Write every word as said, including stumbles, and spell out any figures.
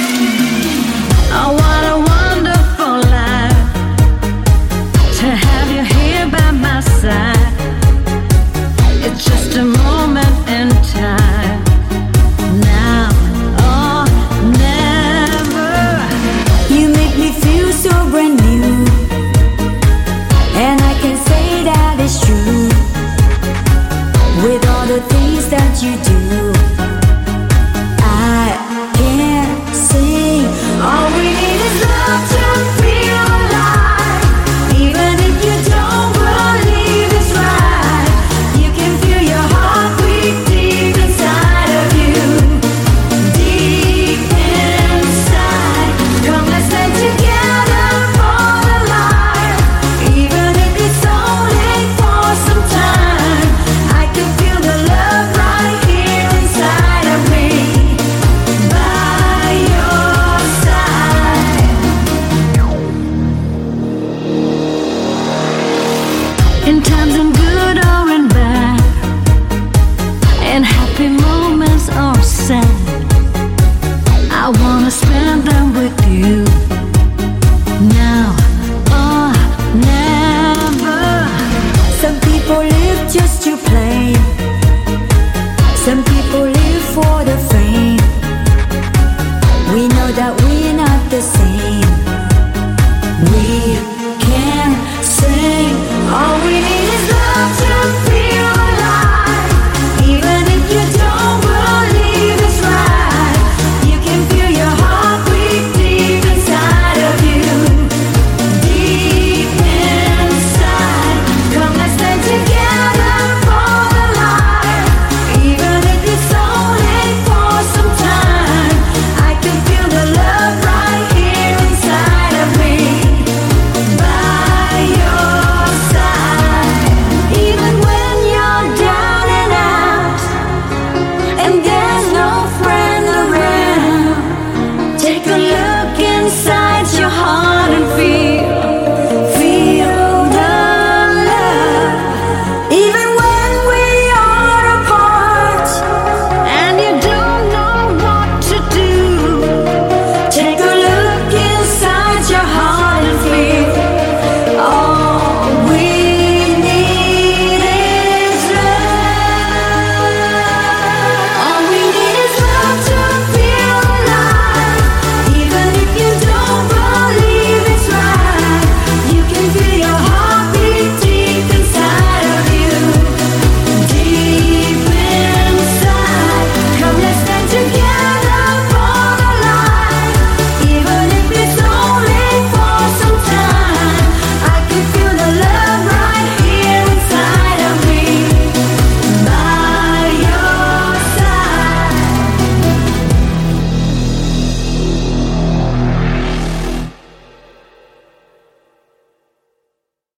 Oh, what a wonderful life to have you here by my side. It's just a moment in time. Now or never. You make me feel so brand new, and I can say that it's true. With all the things that you do, I can't sing. All we need is love to feel alive. Even if you don't believe it's right, you can feel your heartbeat deep inside of you. Deep inside. Come, let's stay together for the life. Even if it's only for some time, I can feel the love right here inside of me. By your side. In times in good or in bad, in happy moments or sad, I wanna spend them with you. Now or never. Some people live just to play. Some people live for the fame. We know that we